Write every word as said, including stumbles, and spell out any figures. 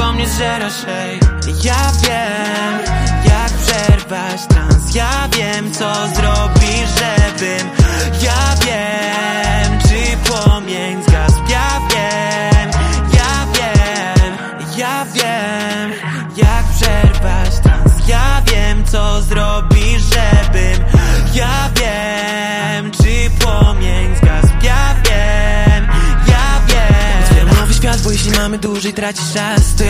po mnie zżerasz, hej. Ja wiem, jak przerwać trans. Ja wiem, co zrobisz, żebym. Ja wiem, czy płomień zgasł. Ja wiem, ja wiem, ja wiem, jak przerwać trans. Ja wiem, co zrobisz, żebym. Ja wiem, czy płomień zgasł. Ja wiem, ja wiem. Nowy świat, bo jeśli mamy dłużej tracić czas, to ja